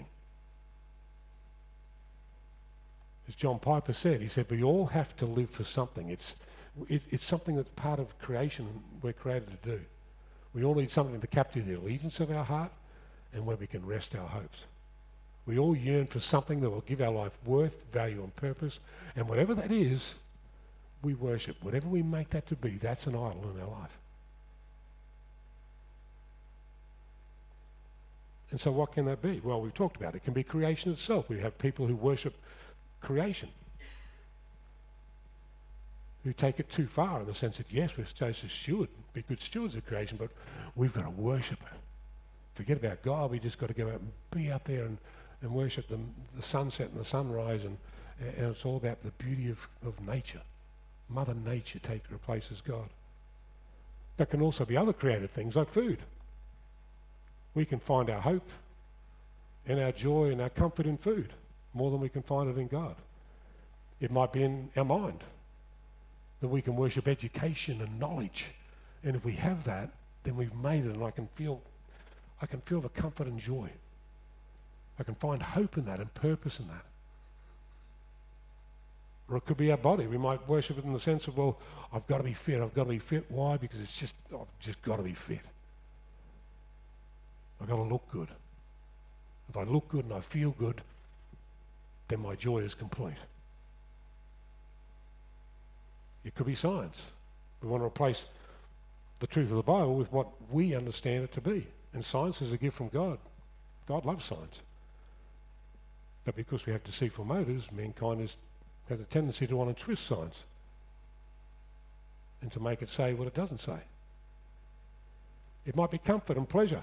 [SPEAKER 1] As John Piper said, he said, we all have to live for something. It's It, it's something that's part of creation we're created to do. We all need something to capture the allegiance of our heart and where we can rest our hopes. We all yearn for something that will give our life worth, value and purpose, and whatever that is, we worship. Whatever we make that to be, that's an idol in our life. And so what can that be? Well, we've talked about it. It can be creation itself. We have people who worship creation, who take it too far in the sense that, yes, we're supposed to steward, be good stewards of creation, but we've got to worship it. Forget about God. We just got to go out and be out there and, and worship the, the sunset and the sunrise, and, and it's all about the beauty of, of nature. Mother Nature take replaces God. There can also be other creative things like food. We can find our hope and our joy and our comfort in food more than we can find it in God. It might be in our mind that we can worship education and knowledge. And if we have that, then we've made it, and I can feel I can feel the comfort and joy. I can find hope in that and purpose in that. Or it could be our body. We might worship it in the sense of, well, I've got to be fit. I've got to be fit. Why? Because it's just, I've just got to be fit. I've got to look good. If I look good and I feel good, then my joy is complete. It could be science. We want to replace the truth of the Bible with what we understand it to be. And science is a gift from God. God loves science. But because we have deceitful motives, mankind is, has a tendency to want to twist science and to make it say what it doesn't say. It might be comfort and pleasure.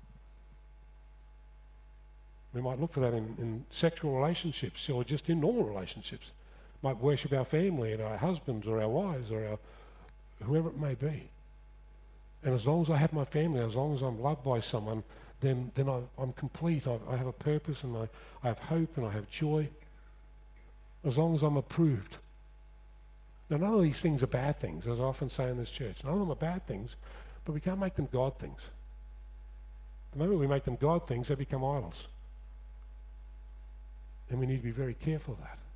[SPEAKER 1] We might look for that in, in sexual relationships or just in normal relationships. Might worship our family and our husbands or our wives or our whoever it may be. And as long as I have my family, as long as I'm loved by someone, then then I, I'm complete. I, I have a purpose, and I, I have hope, and I have joy. As long as I'm approved. Now, none of these things are bad things, as I often say in this church. None of them are bad things, but we can't make them God things. The moment we make them God things, they become idols. And we need to be very careful of that.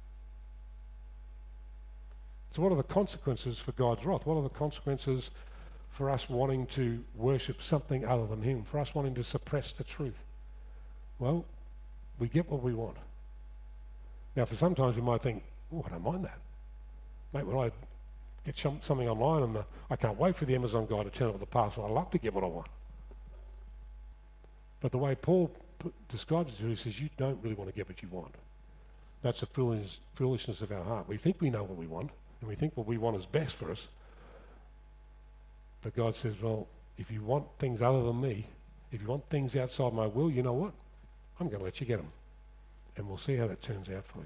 [SPEAKER 1] So what are the consequences for God's wrath? What are the consequences for us wanting to worship something other than him, for us wanting to suppress the truth? Well, we get what we want. Now, for sometimes we might think, oh, I don't mind that. Mate, when I get some, something online and the, I can't wait for the Amazon guy to turn up the parcel, I love to get what I want. But the way Paul p- describes it to us, he says, you don't really want to get what you want. That's the foolish, foolishness of our heart. We think we know what we want, and we think what we want is best for us. But God says, well, if you want things other than me, if you want things outside my will, you know what? I'm going to let you get them. And we'll see how that turns out for you.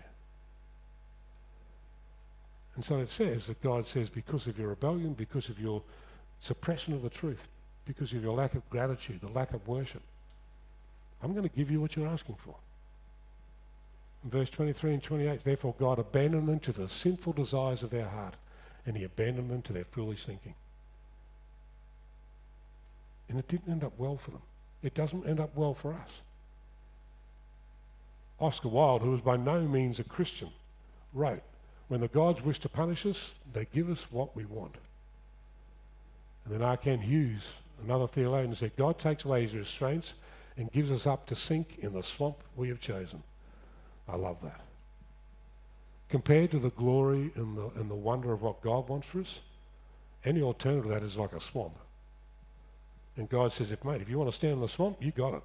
[SPEAKER 1] And so it says that God says, because of your rebellion, because of your suppression of the truth, because of your lack of gratitude, the lack of worship, I'm going to give you what you're asking for. In verse twenty-three and twenty-eight, therefore God abandoned them to the sinful desires of their heart, and he abandoned them to their foolish thinking. And it didn't end up well for them. It doesn't end up well for us. Oscar Wilde, who was by no means a Christian, wrote, when the gods wish to punish us, they give us what we want. And then R. Ken Hughes, another theologian, said, God takes away his restraints and gives us up to sink in the swamp we have chosen. I love that. Compared to the glory and the, and the wonder of what God wants for us, any alternative to that is like a swamp. And God says, if mate, if you want to stand in the swamp, you got it.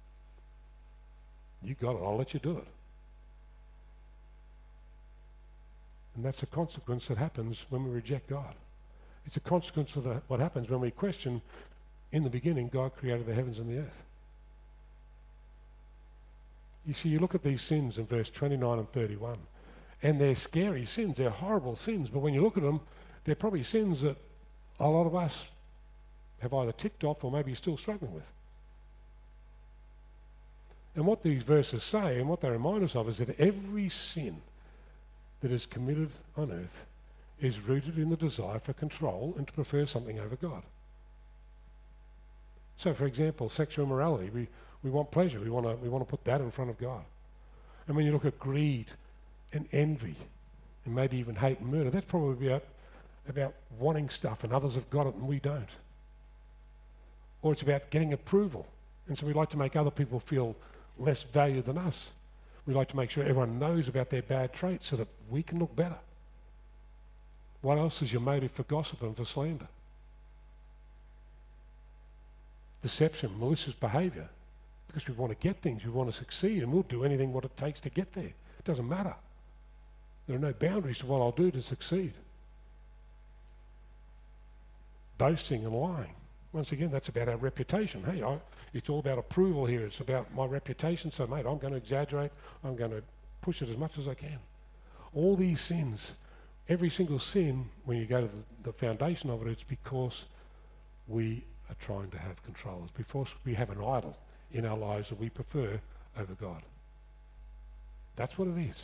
[SPEAKER 1] You got it. I'll let you do it. And that's a consequence that happens when we reject God. It's a consequence of the, what happens when we question, in the beginning, God created the heavens and the earth. You see, you look at these sins in verse twenty-nine and thirty-one, and they're scary sins. They're horrible sins. But when you look at them, they're probably sins that a lot of us have either ticked off or maybe still struggling with. And what these verses say and what they remind us of is that every sin that is committed on earth is rooted in the desire for control and to prefer something over God. So, for example, sexual immorality. We, we want pleasure. We want to we want to put that in front of God. And when you look at greed and envy and maybe even hate and murder, that's probably about, about wanting stuff and others have got it and we don't. Or it's about getting approval. And so we like to make other people feel less valued than us. We like to make sure everyone knows about their bad traits so that we can look better. What else is your motive for gossip and for slander? Deception, malicious behaviour. Because we want to get things, we want to succeed, and we'll do anything what it takes to get there. It doesn't matter. There are no boundaries to what I'll do to succeed. Boasting and lying. Once again, that's about our reputation. Hey, I, it's all about approval here. It's about my reputation. So, mate, I'm going to exaggerate. I'm going to push it as much as I can. All these sins, every single sin, when you go to the, the foundation of it, it's because we are trying to have control. It's because we have an idol in our lives that we prefer over God. That's what it is.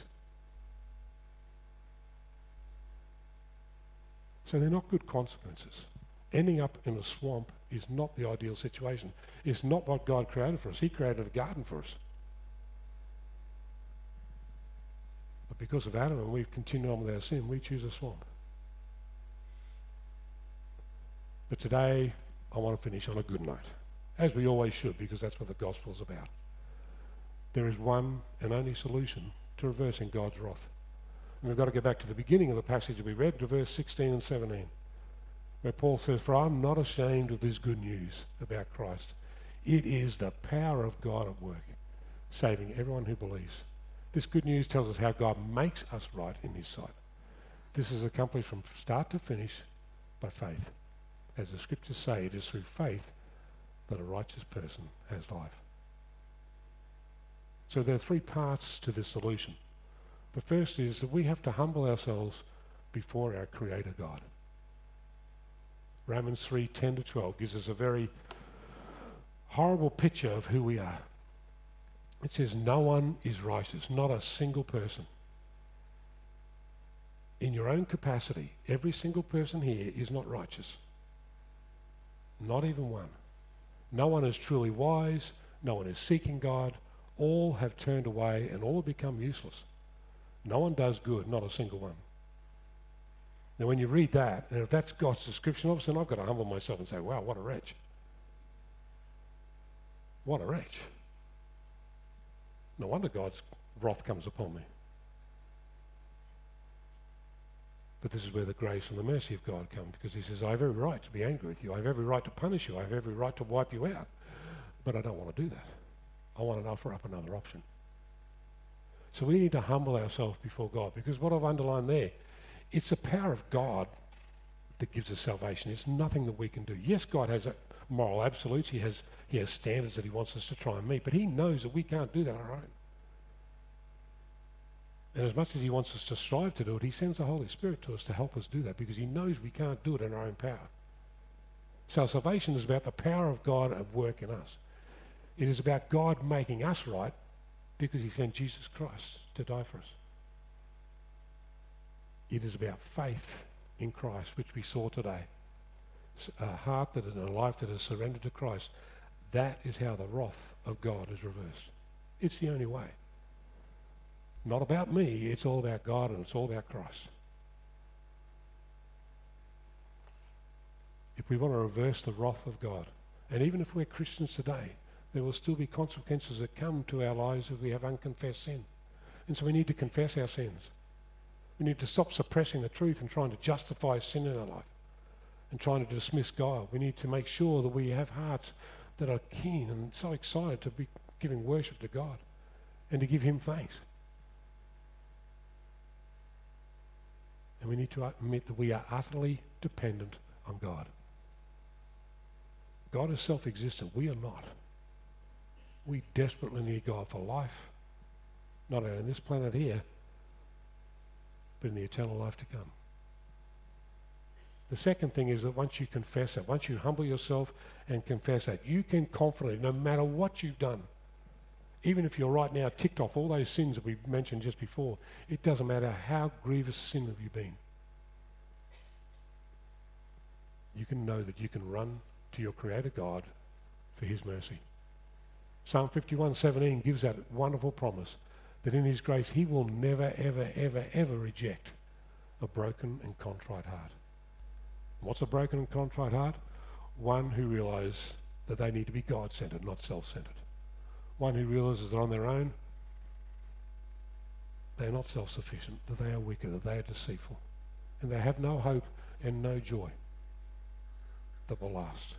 [SPEAKER 1] So they're not good consequences. Ending up in a swamp is not the ideal situation. It's not what God created for us. He created a garden for us. But because of Adam and we've continued on with our sin, we choose a swamp. But today, I want to finish on a good note, as we always should, because that's what the gospel's about. There is one and only solution to reversing God's wrath. And we've got to go back to the beginning of the passage that we read, to verse sixteen and seventeen, where Paul says, "For I'm not ashamed of this good news about Christ. It is the power of God at work, saving everyone who believes." This good news tells us how God makes us right in his sight. This is accomplished from start to finish by faith. As the scriptures say, it is through faith that a righteous person has life. So there are three parts to this solution. The first is that we have to humble ourselves before our Creator God. Romans three ten to twelve gives us a very horrible picture of who we are. It says, "No one is righteous, not a single person." In your own capacity, every single person here is not righteous. Not even one. No one is truly wise. No one is seeking God. All have turned away and all have become useless. No one does good, not a single one. Now when you read that, and if that's God's description of us, then I've got to humble myself and say, wow, what a wretch. What a wretch. No wonder God's wrath comes upon me. But this is where the grace and the mercy of God come, because he says, I have every right to be angry with you. I have every right to punish you. I have every right to wipe you out. But I don't want to do that. I want to offer up another option. So we need to humble ourselves before God, because what I've underlined there, it's the power of God that gives us salvation. It's nothing that we can do. Yes, God has a moral absolutes. He has, he has standards that he wants us to try and meet, but he knows that we can't do that on our own. And as much as he wants us to strive to do it, he sends the Holy Spirit to us to help us do that, because he knows we can't do it in our own power. So salvation is about the power of God at work in us. It is about God making us right, because he sent Jesus Christ to die for us. It is about faith in Christ, which we saw today. A heart that and a life that is surrendered to Christ. That is how the wrath of God is reversed. It's the only way. Not about me, it's all about God and it's all about Christ. If we want to reverse the wrath of God, and even if we're Christians today, there will still be consequences that come to our lives if we have unconfessed sin. And so we need to confess our sins. We need to stop suppressing the truth and trying to justify sin in our life and trying to dismiss God. We need to make sure that we have hearts that are keen and so excited to be giving worship to God and to give him thanks. And we need to admit that we are utterly dependent on God. God is self-existent. We are not. We desperately need God for life, not only on this planet here, but in the eternal life to come. The second thing is that once you confess that, once you humble yourself and confess that, you can confidently, no matter what you've done, even if you're right now ticked off all those sins that we mentioned just before, it doesn't matter how grievous a sin have you been. You can know that you can run to your Creator God for his mercy. Psalm fifty-one seventeen gives that wonderful promise that in his grace he will never, ever, ever, ever reject a broken and contrite heart. What's a broken and contrite heart? One who realizes that they need to be God-centered, not self-centered. One who realizes that on their own, they are not self-sufficient, that they are wicked, that they are deceitful, and they have no hope and no joy that will last.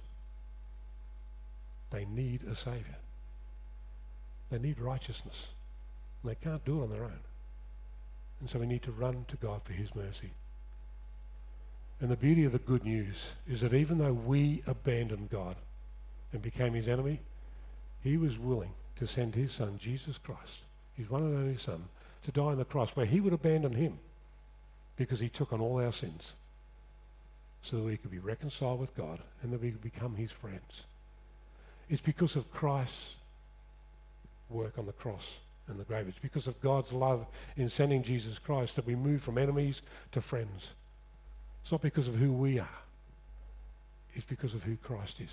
[SPEAKER 1] They need a Saviour. They need righteousness. And they can't do it on their own. And so we need to run to God for his mercy. And the beauty of the good news is that even though we abandoned God and became his enemy, he was willing to send his son, Jesus Christ, his one and only son, to die on the cross where he would abandon him because he took on all our sins. so that we could be reconciled with God and that we could become his friends. It's because of Christ's work on the cross and the grave. It's because of God's love in sending Jesus Christ that we move from enemies to friends. It's not because of who we are. It's because of who Christ is.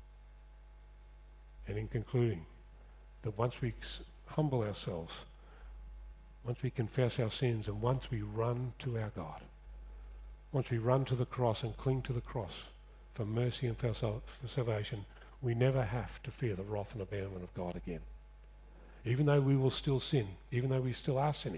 [SPEAKER 1] And in concluding, that once we humble ourselves, once we confess our sins, and once we run to our God, once we run to the cross and cling to the cross for mercy and for, sal- for salvation, we never have to fear the wrath and abandonment of God again. Even though we will still sin, even though we still are sinning,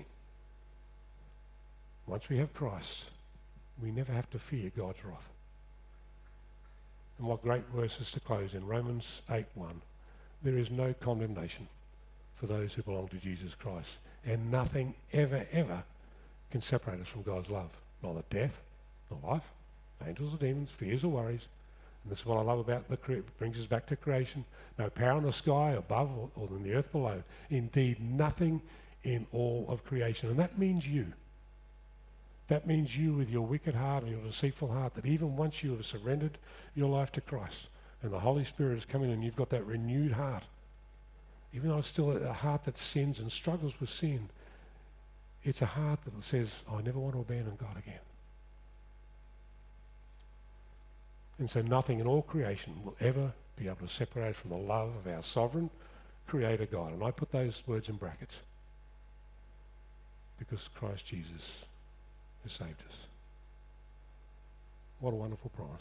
[SPEAKER 1] once we have Christ, we never have to fear God's wrath. And what great verses to close in. Romans eight one. There is no condemnation for those who belong to Jesus Christ. And nothing ever, ever can separate us from God's love. Neither death, nor life, angels or demons, fears or worries. And this is what I love about the creation. It brings us back to creation. No power in the sky above or, or in the earth below. Indeed, nothing in all of creation. And that means you. That means you with your wicked heart and your deceitful heart, that even once you have surrendered your life to Christ and the Holy Spirit is coming and you've got that renewed heart, even though it's still a, a heart that sins and struggles with sin, it's a heart that says, I never want to abandon God again. And so nothing in all creation will ever be able to separate from the love of our sovereign Creator God. And I put those words in brackets because Christ Jesus has saved us. What a wonderful promise.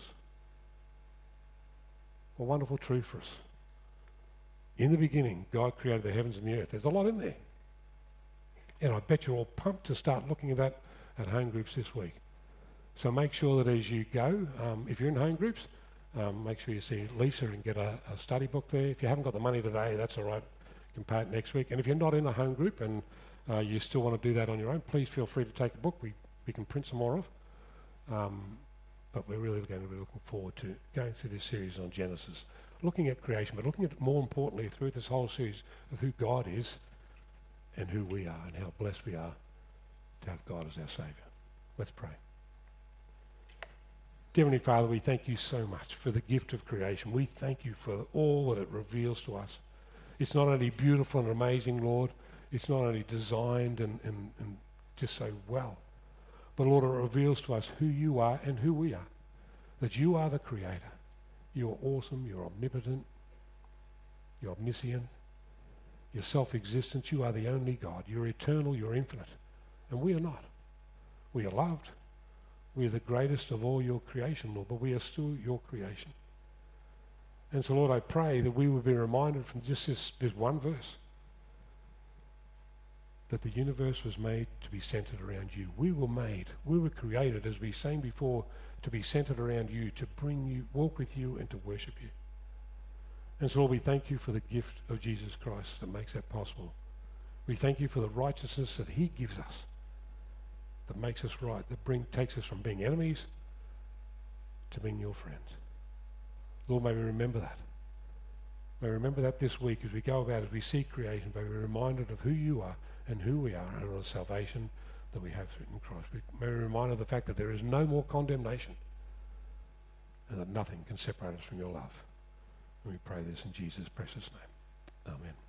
[SPEAKER 1] What a wonderful truth for us. In the beginning, God created the heavens and the earth. There's a lot in there. And I bet you're all pumped to start looking at that at home groups this week. So make sure that as you go, um, if you're in home groups, um, make sure you see Lisa and get a, a study book there. If you haven't got the money today, that's all right. You can pay it next week. And if you're not in a home group and uh, you still want to do that on your own, please feel free to take a book. We, we can print some more of. Um, but we're really going to be looking forward to going through this series on Genesis, looking at creation, but looking at, more importantly, through this whole series of who God is and who we are and how blessed we are to have God as our Saviour. Let's pray. Dear Heavenly Father, we thank you so much for the gift of creation. We thank you for all that it reveals to us. It's not only beautiful and amazing, Lord, it's not only designed and, and, and just so well, but Lord, it reveals to us who you are and who we are. That you are the Creator. You are awesome, you're omnipotent, you're omniscient, you're self-existent, you are the only God. You're eternal, you're infinite. And we are not. We are loved. We are the greatest of all your creation, Lord, but we are still your creation. And so, Lord, I pray that we will be reminded from just this, this one verse that the universe was made to be centered around you. We were made, we were created, as we sang before, to be centered around you, to bring you, walk with you, and to worship you. And so, Lord, we thank you for the gift of Jesus Christ that makes that possible. We thank you for the righteousness that he gives us, that makes us right, that bring, takes us from being enemies to being your friends. Lord, may we remember that. May we remember that this week as we go about, as we see creation, may we be reminded of who you are and who we are and of the salvation that we have in Christ. We may be reminded of the fact that there is no more condemnation and that nothing can separate us from your love. And we pray this in Jesus' precious name. Amen.